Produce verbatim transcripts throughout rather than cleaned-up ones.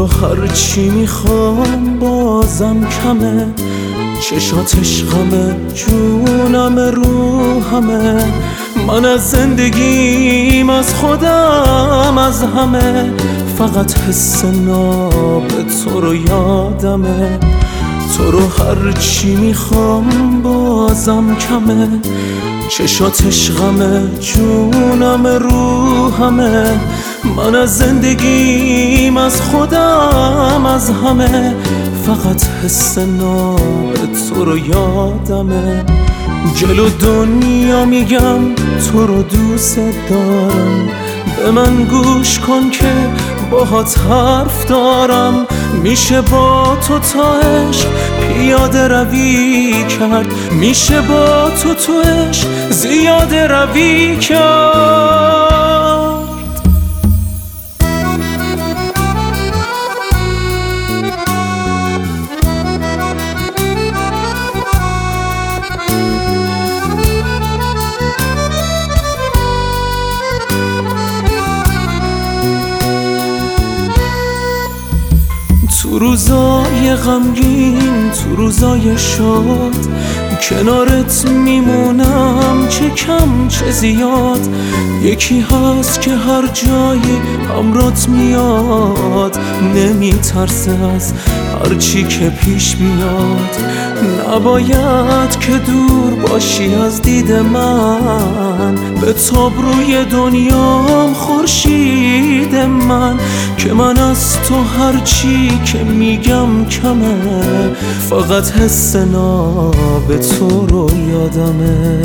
هر چی میخوام بازم کمه، چشات عشقمه، جونم روحمه. من از زندگیم، از خودم، از همه، فقط حس ناب تو رو یادمه. تو رو هر چی میخوام بازم کمه، چشات عشقمه، جونم روحمه. من از زندگیم، از خودم، از همه، فقط حس ناب تو رو یادمه. جلو دنیا میگم تو رو دوست دارم، به من گوش کن که باهات حرف دارم. میشه با تو تا عشق پیاده روی کرد، میشه با تو تو عشق زیاده روی کرد. تو روزای غمگین، تو روزای شاد، کنارت میمونم، چه کم چه زیاد. یکی هست که هر جایی همرات میاد، نمیترسه از هر چی که پیش بیاد. نباید که دور باشی از دید من، به تاب روی دنیام خورشید من. که من از تو هر چی که میگم کمه، فقط حس ناب تو رو یادمه.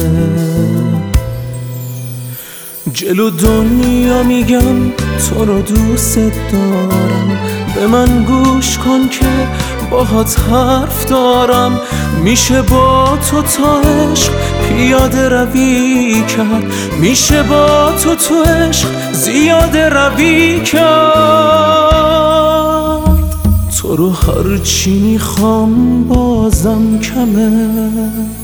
جلو دنیا میگم تو رو دوست دارم، به من گوش کن که باهات حرف دارم. میشه با تو تا عشق پیاده روی کرد، میشه با تو تو عشق زیاده روی کرد. تو رو هر چی میخوام بازم کمه.